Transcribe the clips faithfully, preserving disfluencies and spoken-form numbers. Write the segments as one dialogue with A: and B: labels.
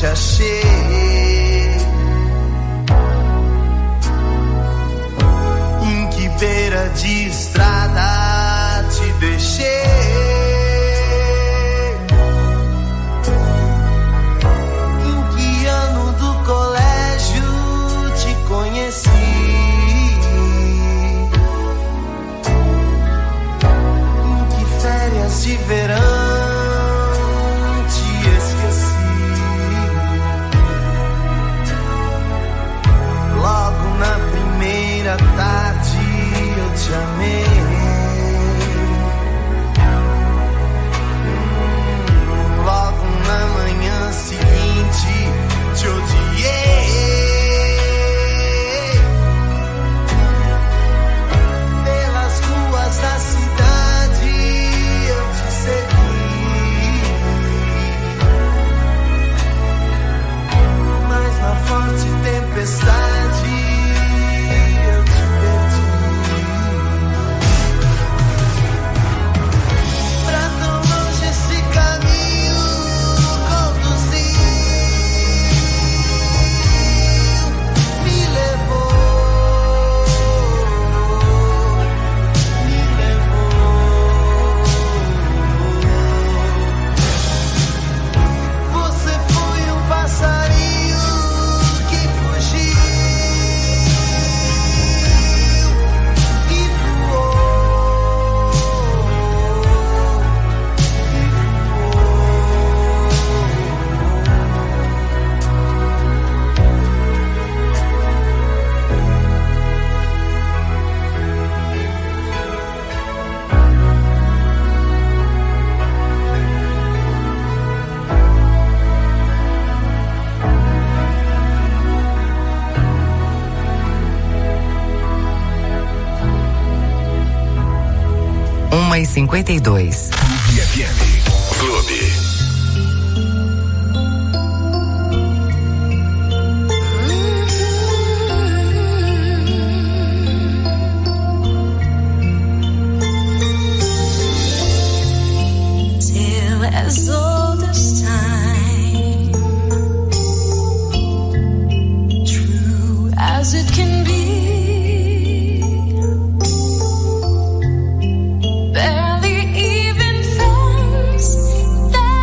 A: te achei. Em que beira de estrada te deixei. Em que ano do colégio te conheci. Em que férias de verão tarde eu te amei. Hum, logo na manhã seguinte te odiei. Pelas ruas da cidade eu te segui, mas na forte tempestade
B: uma e cinquenta e dois.
C: Clube F M. Clube.
D: Barely even friends that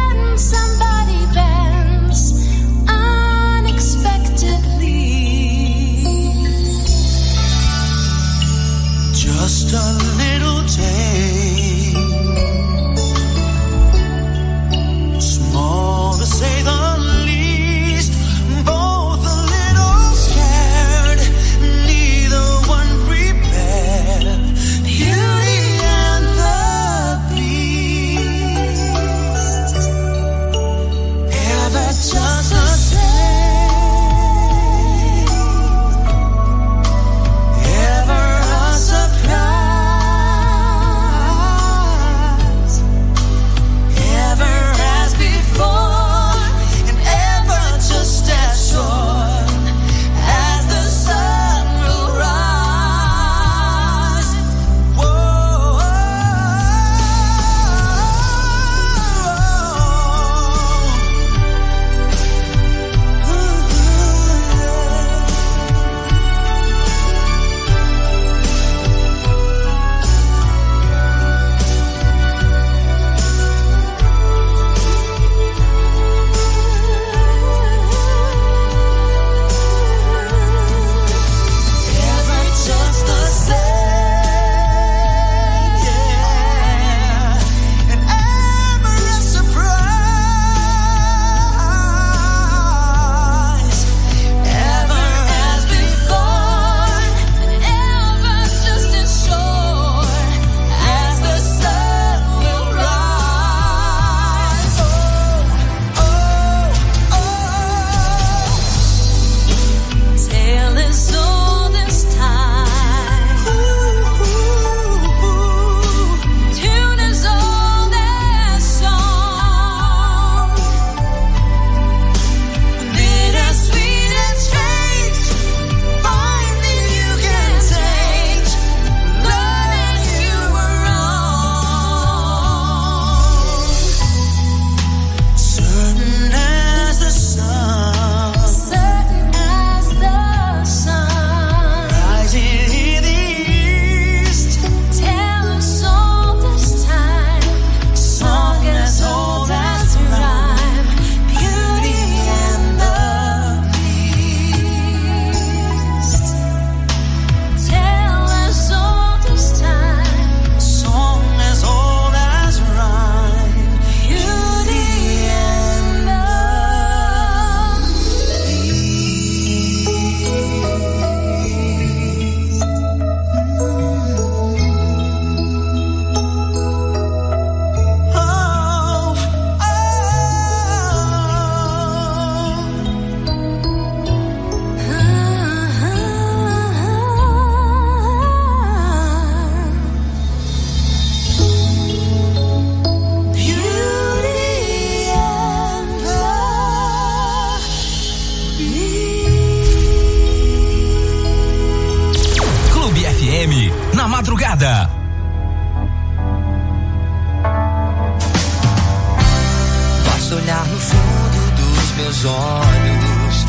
A: meus olhos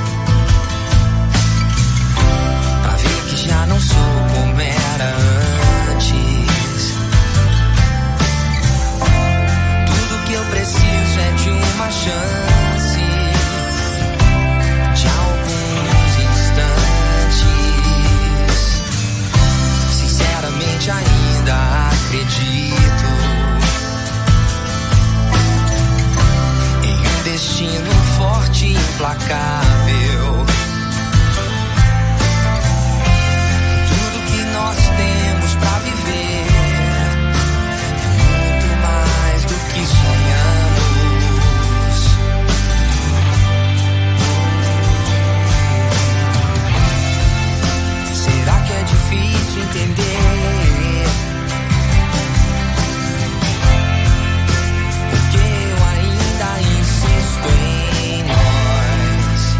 A: pra ver que já não sou como era antes. Tudo que eu preciso é de uma chance, de alguns instantes. Sinceramente ainda acredito em um destino forte e implacável. Tudo que nós temos pra viver é muito mais do que sonhamos. Será que é difícil entender? Porque eu ainda insisto em nós.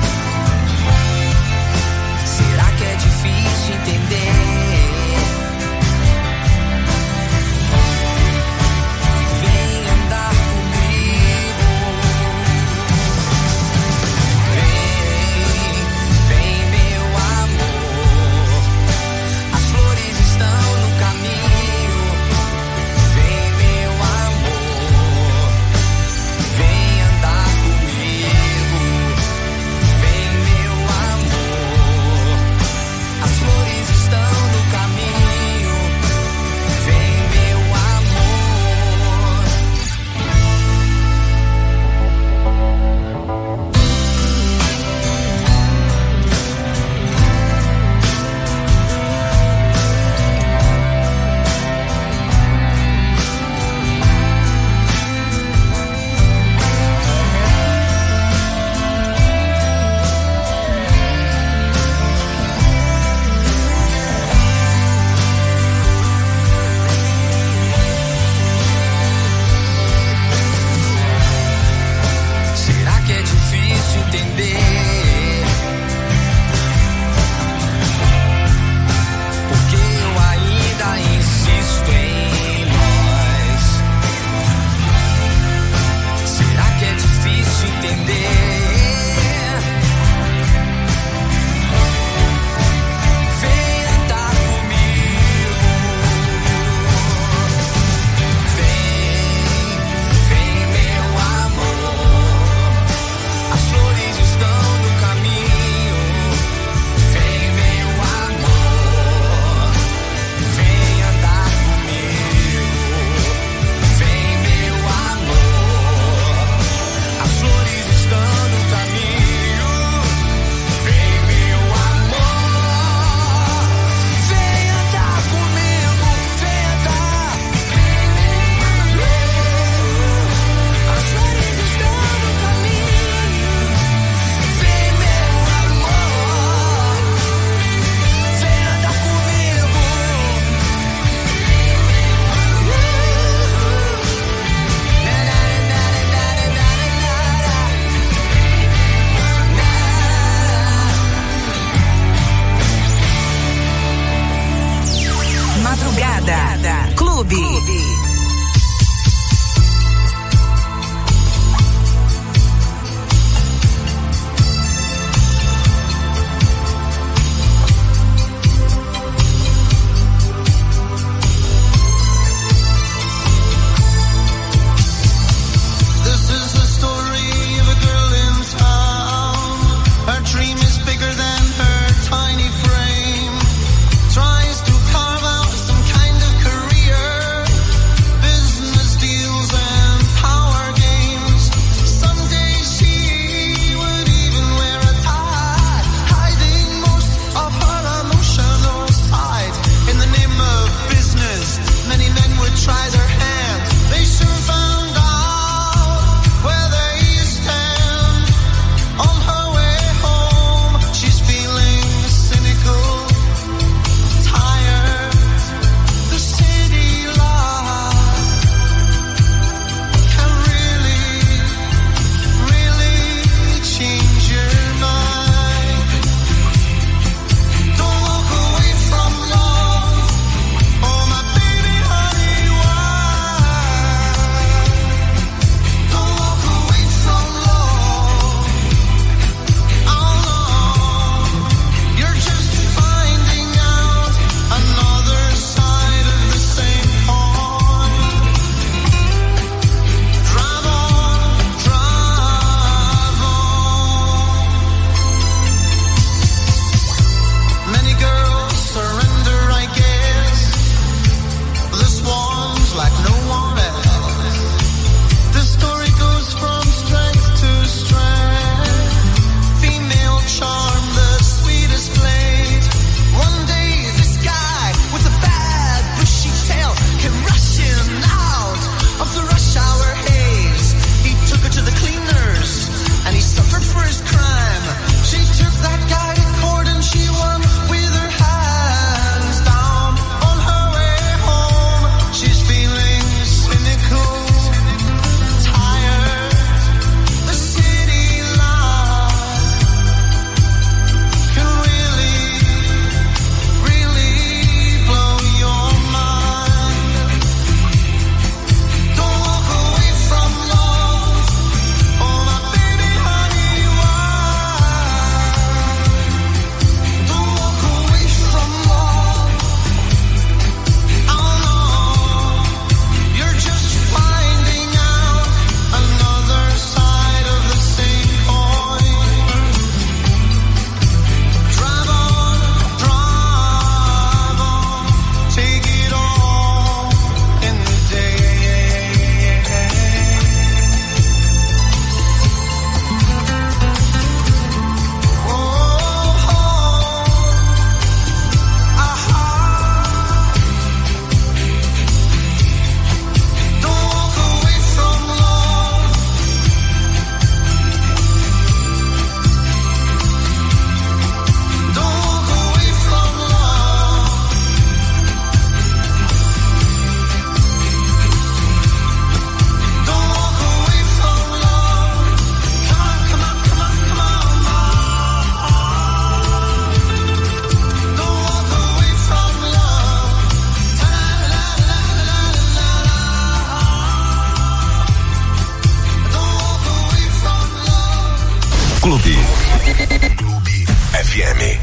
C: F M.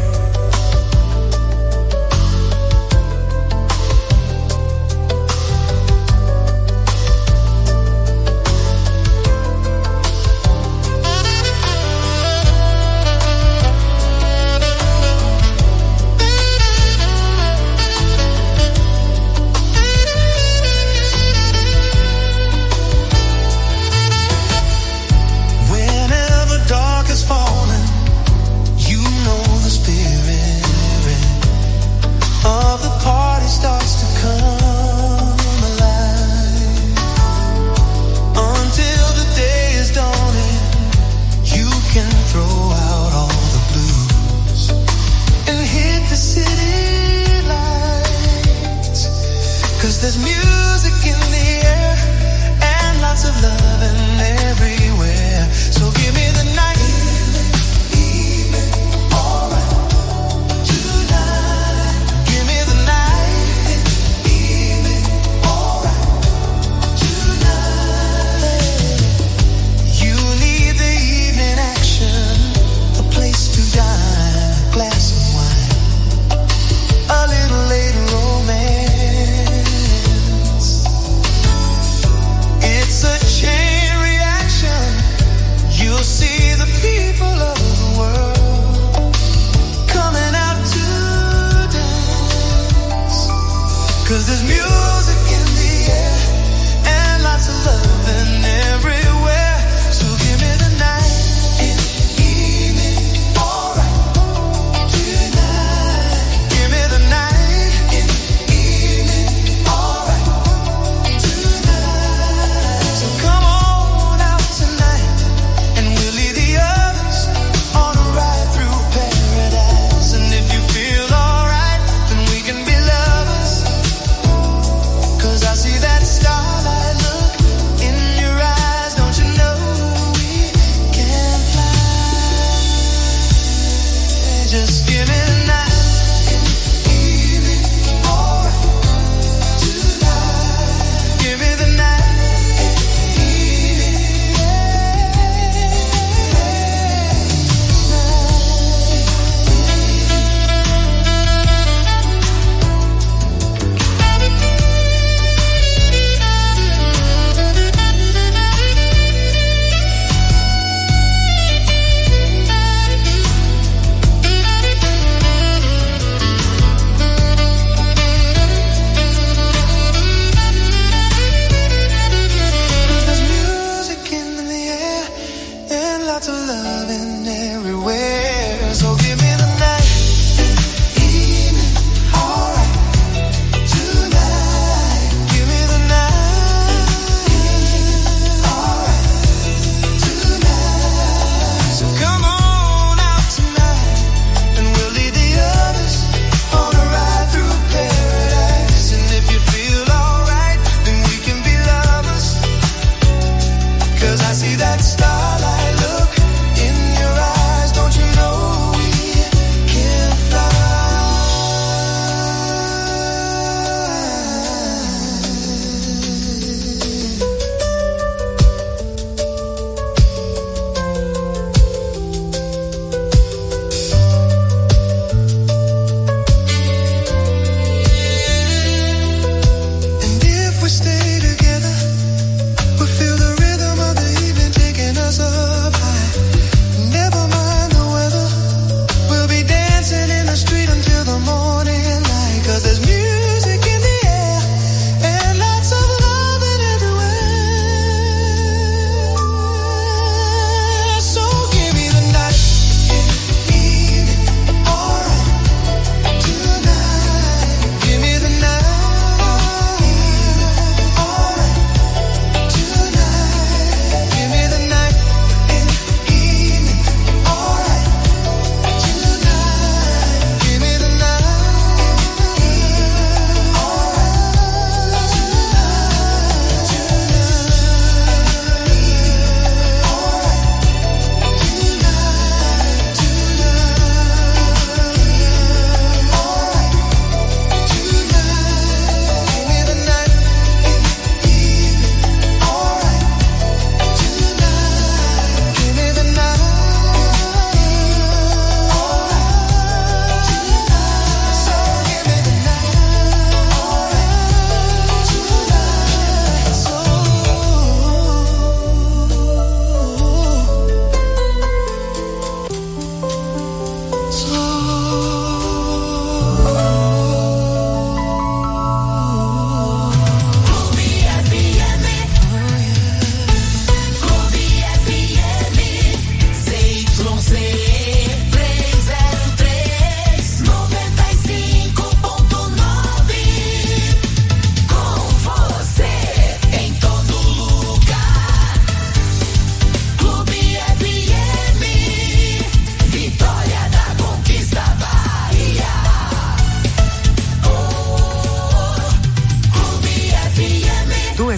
D: There's music in the air and lots of loving everywhere. So give me the night. Evening, alright. Tonight. Give me the night. Evening, alright. Tonight. You need the evening action, a place to dine, a glass of wine, a little late romance. It's a chain reaction. You'll see the people of the world coming out to dance. 'Cause there's music in the air and lots of loving everywhere. So give me the night and evening, alright. Tonight. Give me the night and evening, alright. So come on out tonight, and we'll leave the others on a ride through paradise. And if you feel alright, then we can be lovers. 'Cause I see that starlight look in your eyes. Don't you know we can fly? Just give me the night and evening, alright. Tonight. Give me the night. There's music in the air and lots of loving everywhere. So give me the night and evening, alright. Tonight. Give me the night, alright. Tonight. So come on out tonight, and we'll lead the others on a ride through paradise. And if you feel alright, then we can be lovers. 'Cause I see that starlight look in your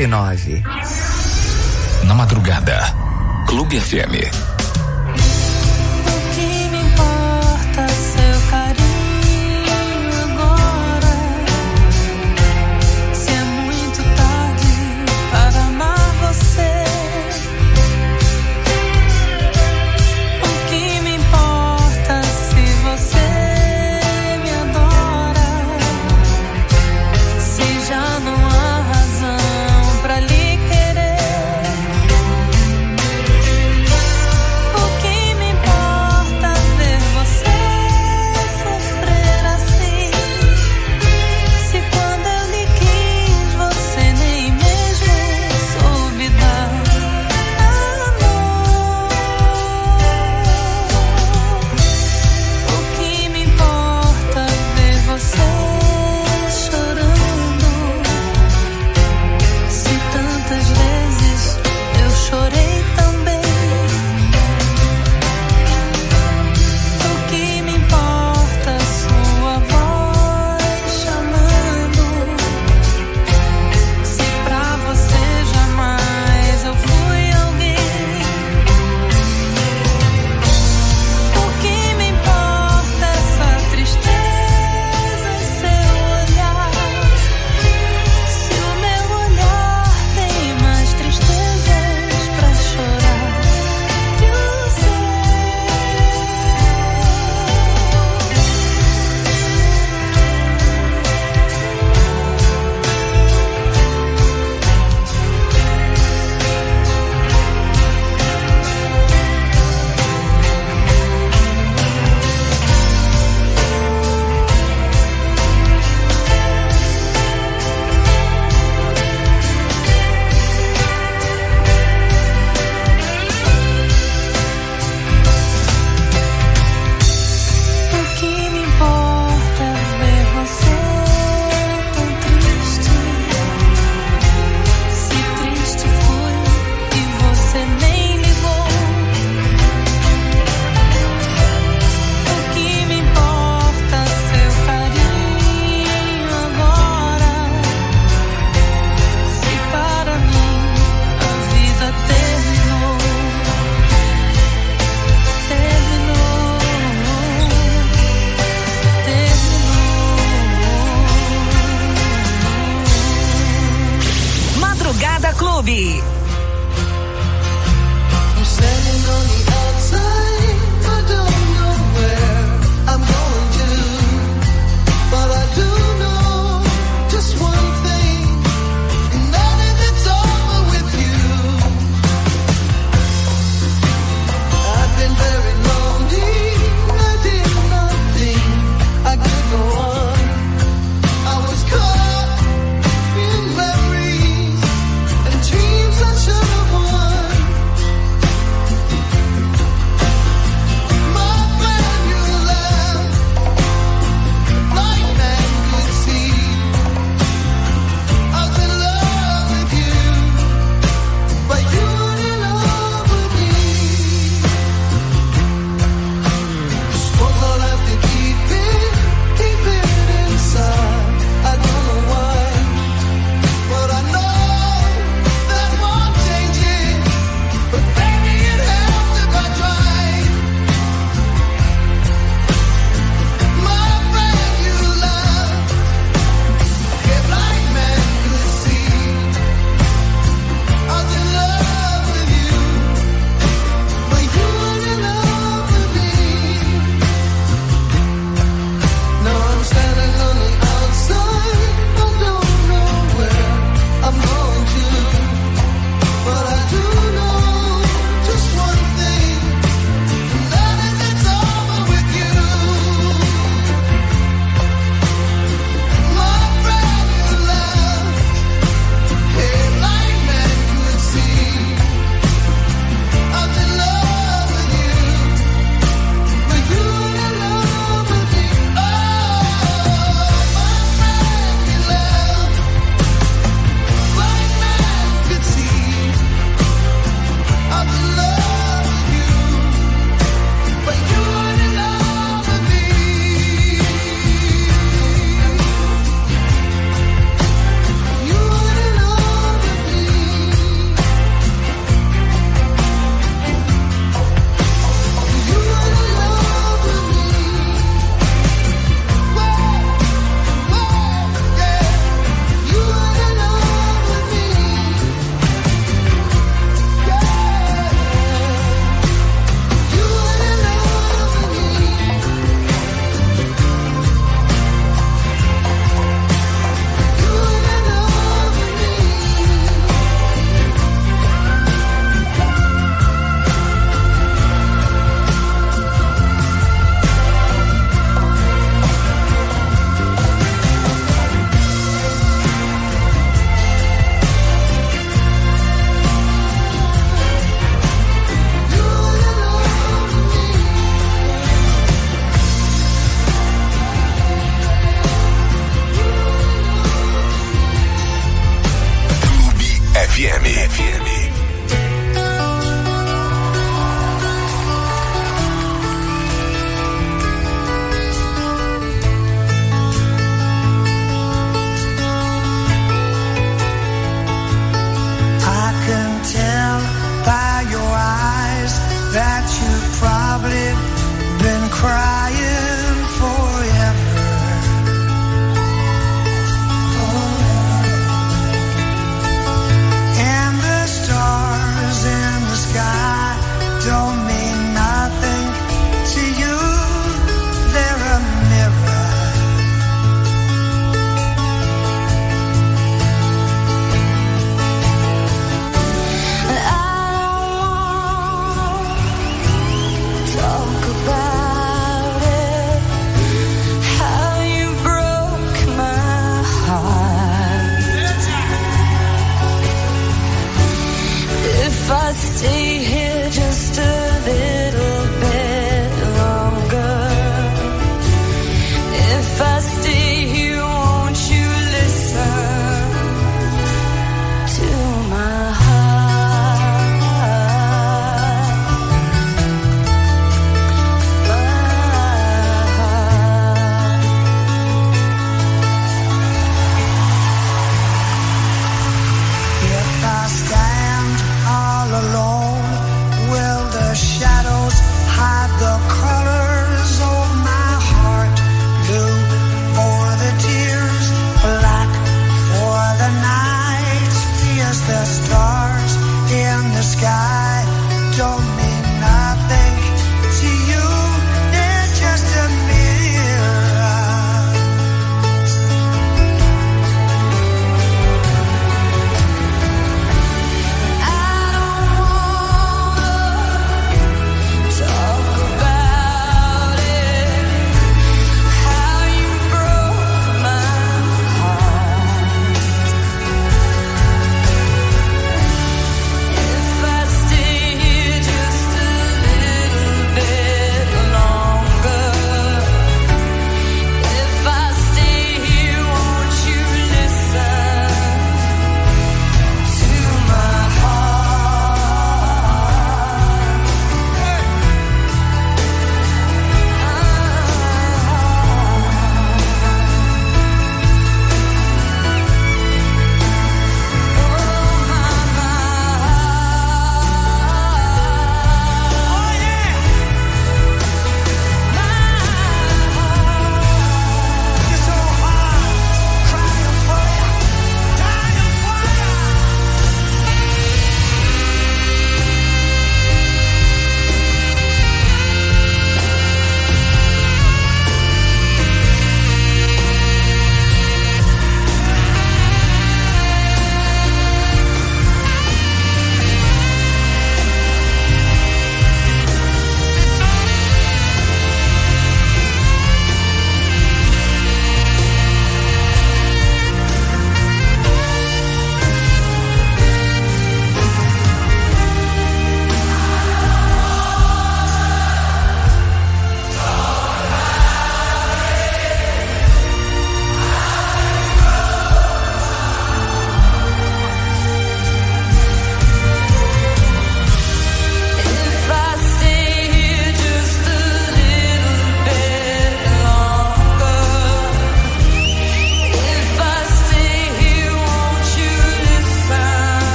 B: nove nove.
C: Na madrugada, Clube F M.
E: O que me importa seu carinho agora? Se é muito tarde para amar você. O que me importa se você me adora? Se já não há razão pra lhe querer.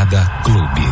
C: Madrugada Clube.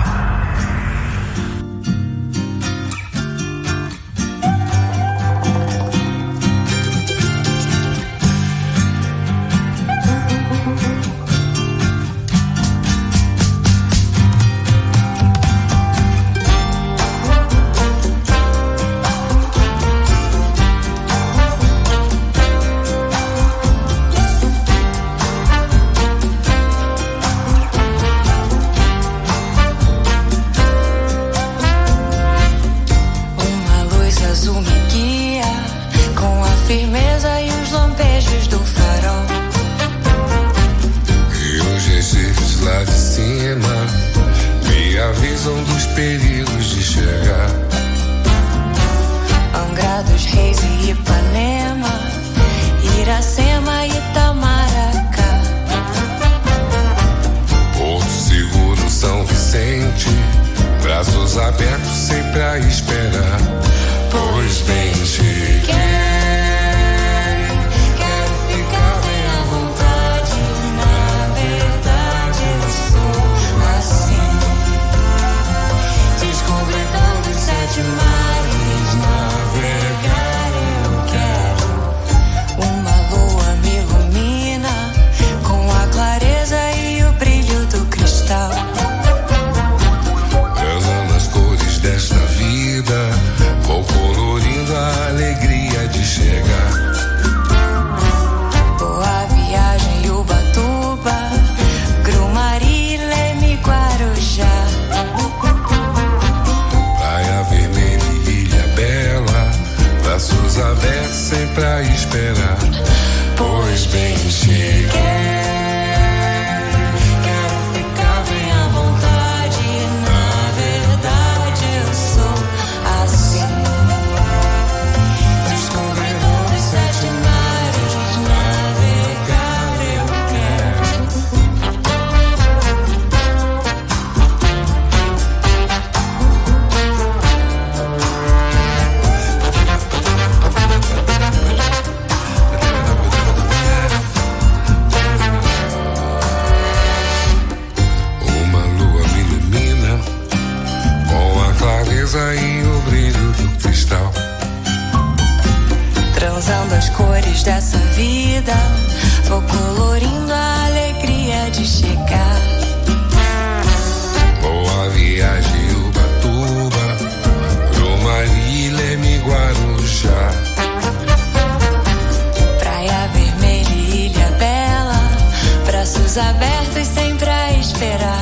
E: Abertos sempre a esperar,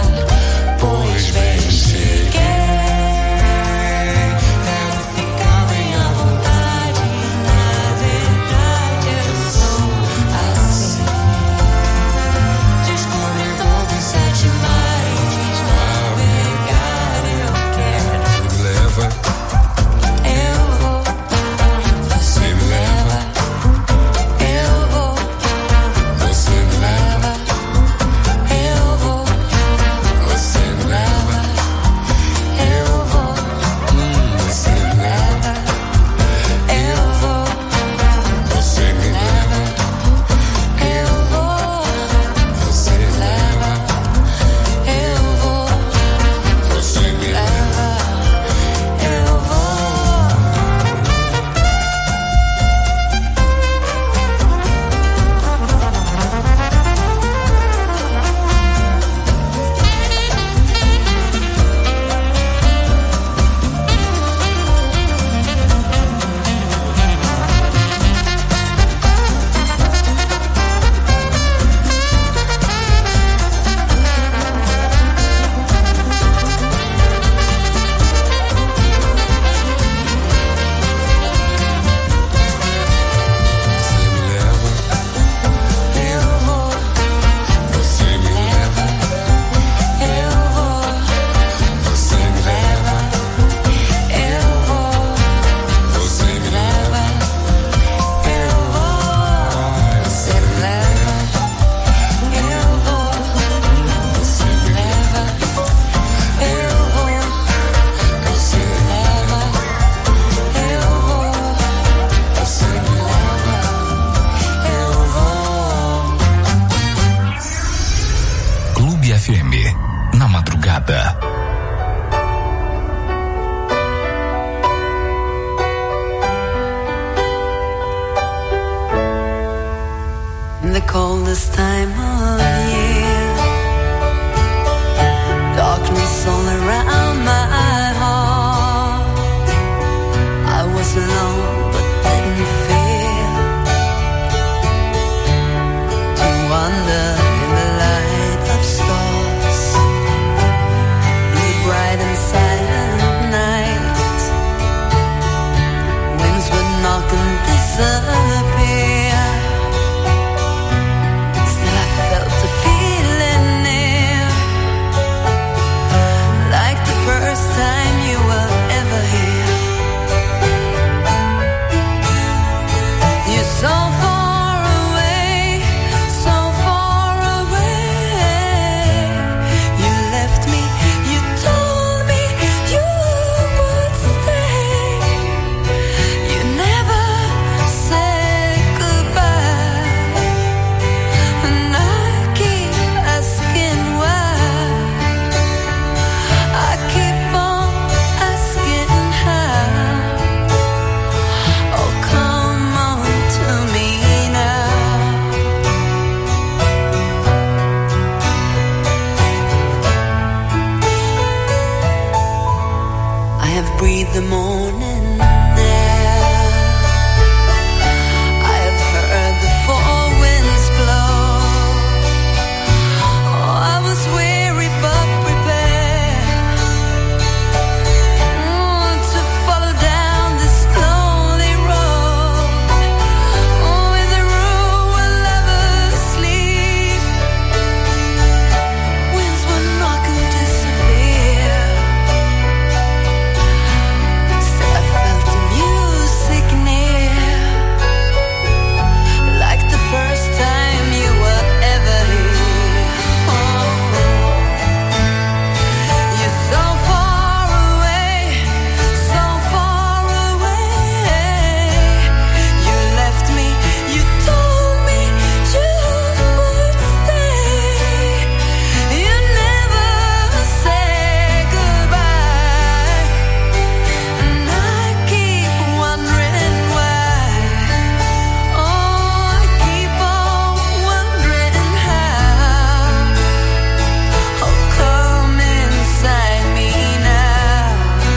E: pois bem cheguei. Quero ficar bem à vontade. Na verdade eu sou assim. Descobri todos os this time of year. Darkness all around my heart. I was alone but didn't fear to wander in the light of stars, in the bright and silent night. Winds would knock and disappear. Still I felt a feeling near, like the first time you were ever here. You're so far away, so far away. You left me, you told me you would stay. You never said goodbye, and I keep asking why. I keep on asking how. Oh, come on to me now. I have breathed the morning air. I have heard the four winds blow. Oh, I was weary but prepared, mm, to follow down this lonely road. Oh, in the room where lovers sleep, winds will knock and disappear. Still I felt the music near, like the first time you were ever here. Oh, you're so far away, so far away. You left me, you told me you would stay. You never said goodbye, and I keep wondering why. Oh, I keep on wondering how. Oh, come inside me now.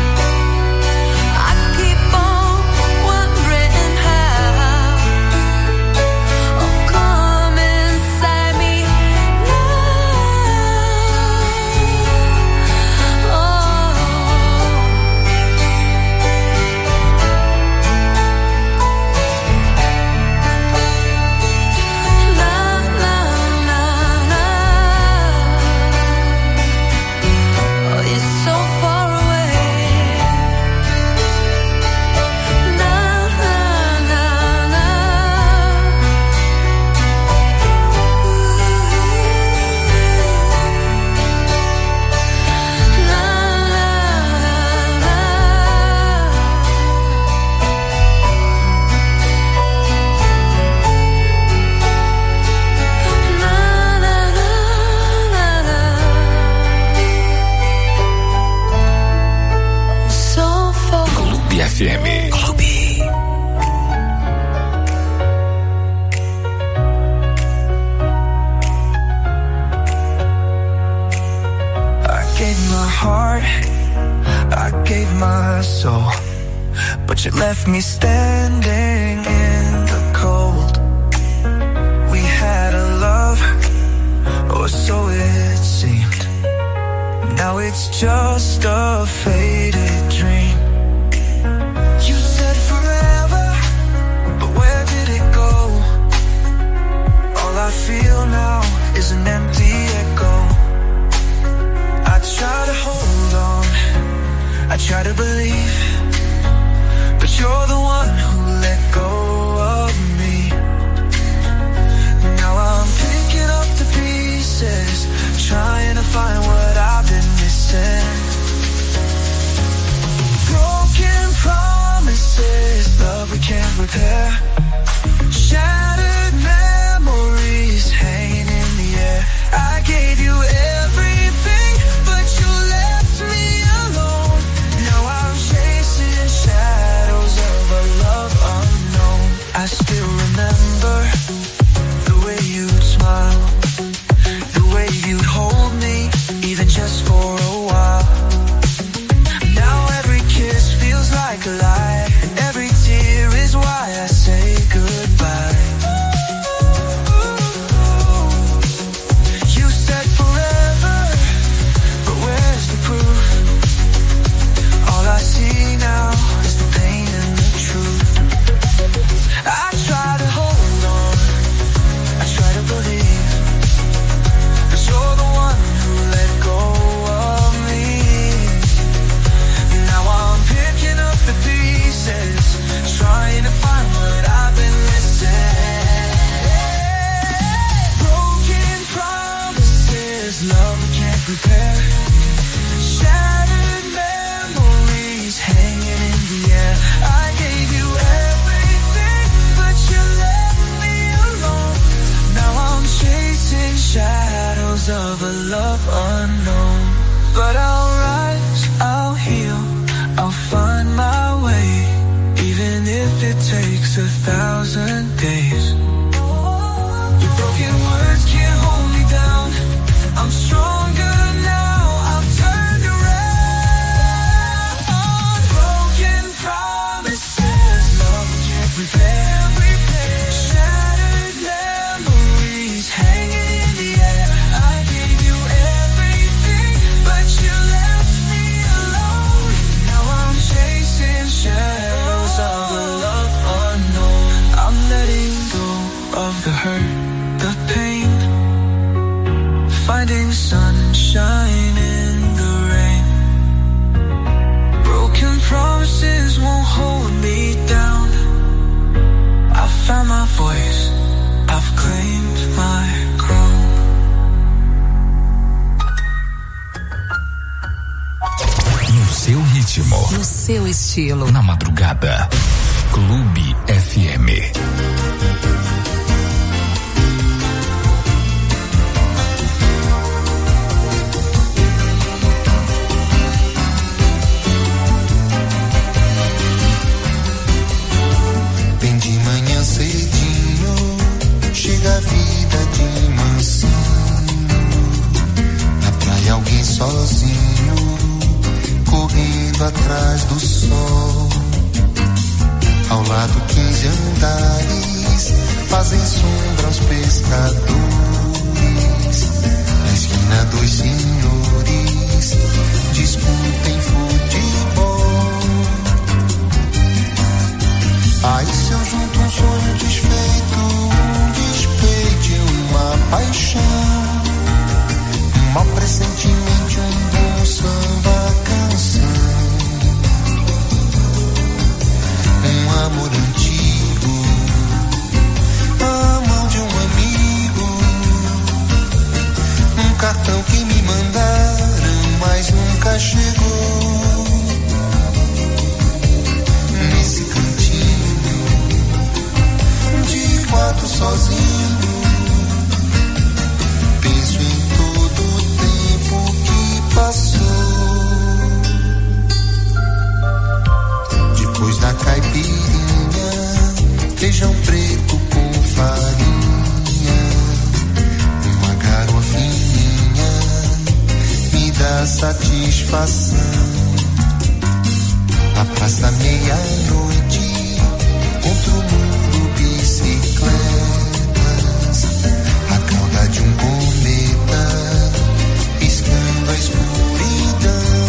E: I keep on wondering how. Oh, come inside me now. La la la la. Oh, you're so far away. La la la la. La la la la. So far.
C: Clube F M.
D: I gave my heart, I gave my soul, but you left me standing in the cold. We had a love, or so it seemed. Now it's just a faded dream. You said forever, but where did it go? All I feel now is an empty echo. I try to hold on, I try to believe, but you're the one who let go of me. Now I'm picking up the pieces, trying to find what I've been missing. Broken promises, love we can't repair. Shattered memories hanging in the air. I gave you
C: seu ritmo.
B: No seu estilo.
C: Na madrugada. Clube F M.
F: Bem de manhã cedinho, chega a vida de mansinho. Na praia alguém sozinho, correndo atrás do sol. Ao lado quinze andares fazem sombra aos pescadores. Na esquina dois senhores discutem futebol. Aí se eu junto um sonho desfeito, um despeite, uma paixão, um mau pressentimento, um bom samba canção. Um amor antigo, a mão de um amigo, um cartão que me mandaram, mas nunca chegou. Nesse cantinho de quatro sozinho, penso em todo o tempo que passou. Depois da caipirinha, feijão preto com farinha, uma garoa fininha me dá satisfação. Na praça meia-noite, contra o mundo bicicletas, a cauda de um cometa piscando a escuridão.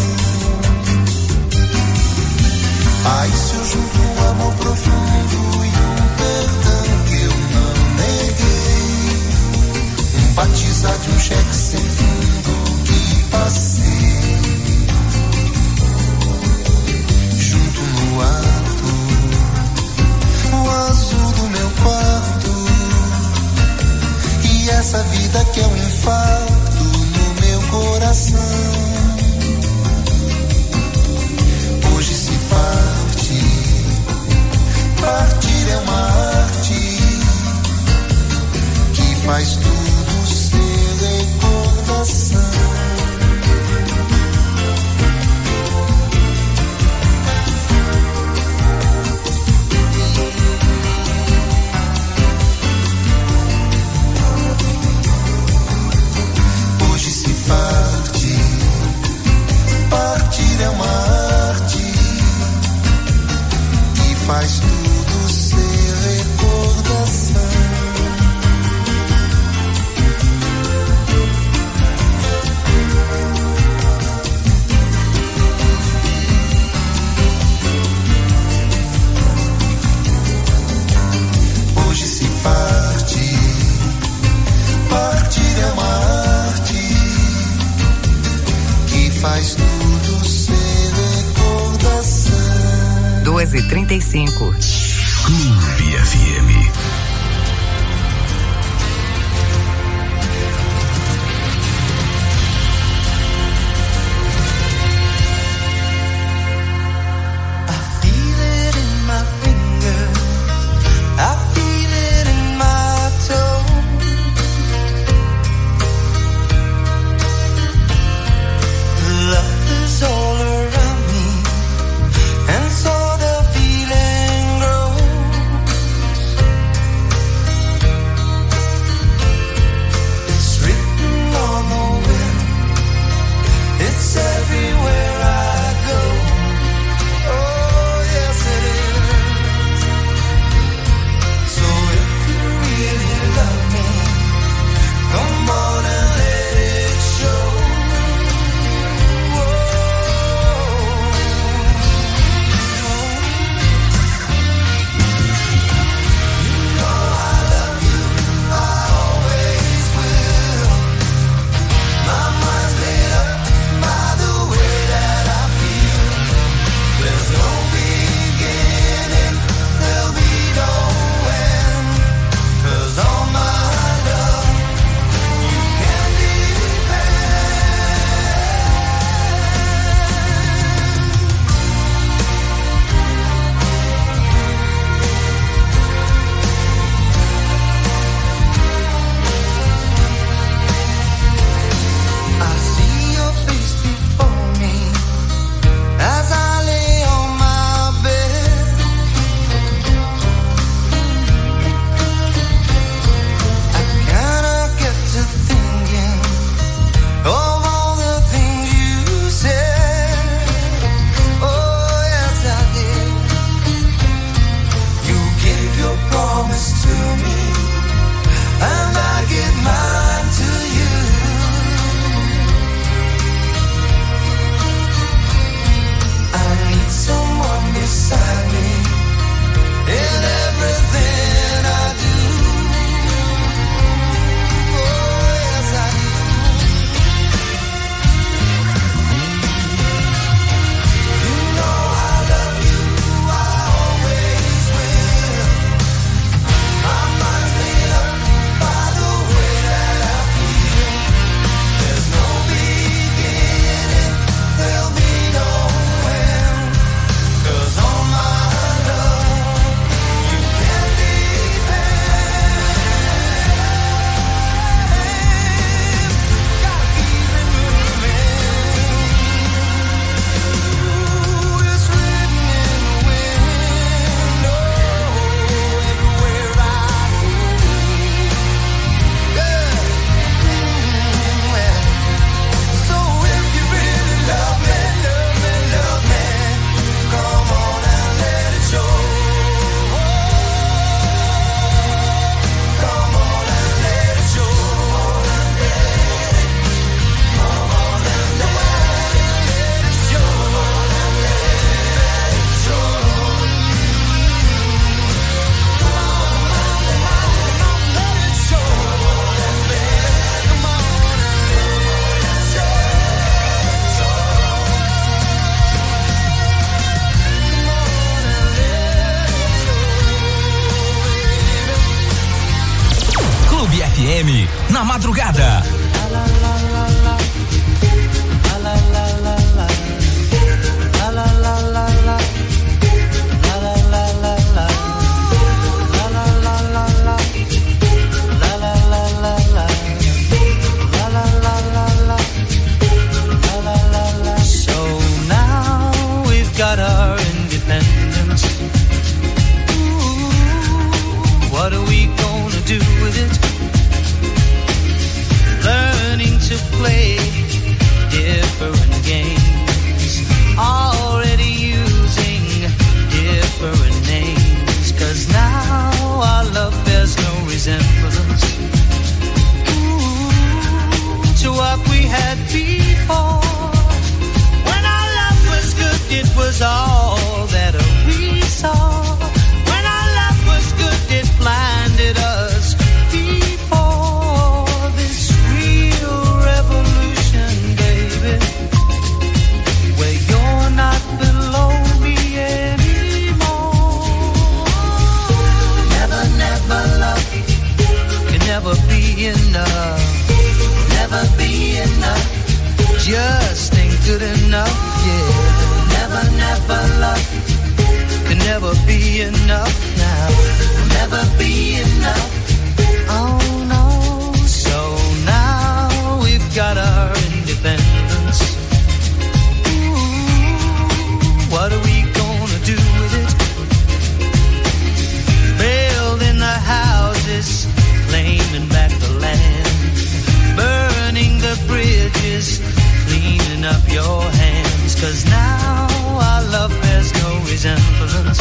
F: Aí se eu junto um amor profundo e um perdão que eu não neguei, um batizado de um cheque sem fundo que passei, junto no ato, o azul do meu quarto, e essa vida que é um infarto no meu coração. Hoje se parte, partir é uma arte que faz tudo ser recordação. Hoje se parte, partir é uma arte que faz tudo ser recordação. Hoje se parte, partir é uma arte que faz tudo ser recordação.
B: duas e trinta e cinco.
C: Clube F M.
F: And so the feeling grows.
C: madrugada.
G: Got our independence. Ooh, what are we gonna do with it? Learning to play different games, already using different names, 'cause now our love bears no resemblance Ooh, to what we had before. It was all that we saw. When our love was good, it blinded us before this real revolution, baby, where you're not below me anymore. Never, never love can never be enough. Never be enough. Just ain't good enough, yeah. Never, never love can never be enough now. Never be enough. Oh no. So now we've got our independence. Ooh, what are we gonna do with it? Building the houses, claiming back the land, burning the bridges, cleaning up your hands, 'cause now our love bears no resemblance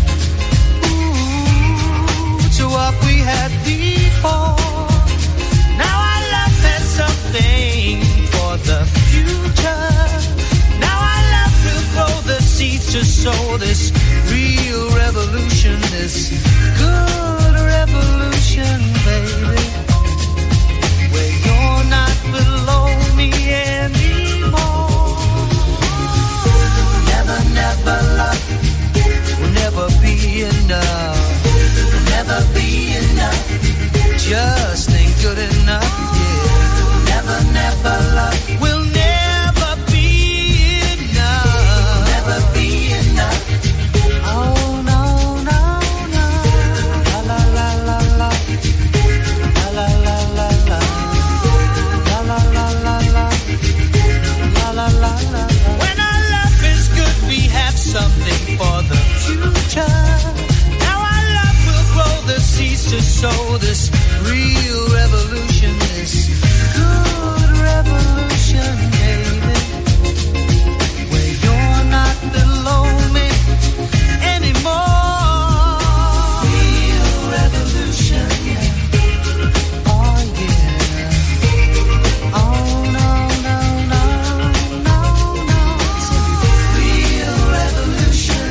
G: Ooh, to what we had before. Now our love has something for the future. Now our love will grow the seeds to sow this real revolution, this good revolution, baby, where you're not below me anymore. Never, never love will never be enough. Will never be enough. Just ain't good enough, yeah. Never, never love will never be enough. Never be enough. Oh no, no, no. La la la la la. La la la la la. La la la la la. La la la la. When our love is good, we have something for the future. Now our love will grow the seeds to sow this real revolution, this good revolution, baby, where you're not below me anymore. Real revolution, yeah. Oh yeah. Oh no, no, no, no, no. Real revolution,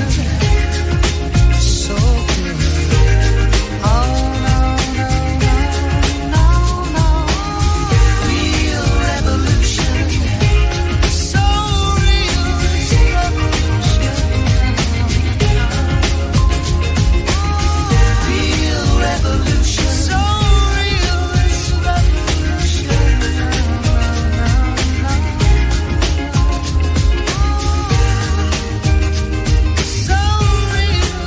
G: so good. Oh no, no, no, no, no. Real revolution, so real, it's revolution. Real revolution, so real, it's revolution. So real,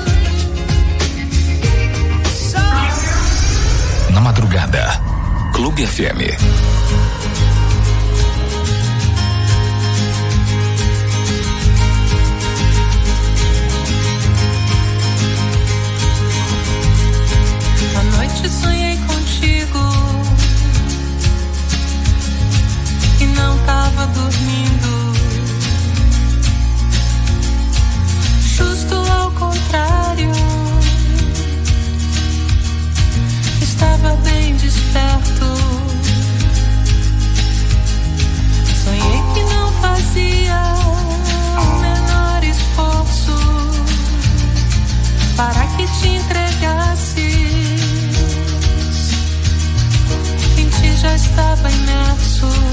G: so
C: Na madrugada, Clube F M.
E: À noite sonhei contigo e não tava dormindo. Justo ao contrário, estava bem desperto. Sonhei que não fazia o menor esforço para que te entregasses. Em ti já estava imerso.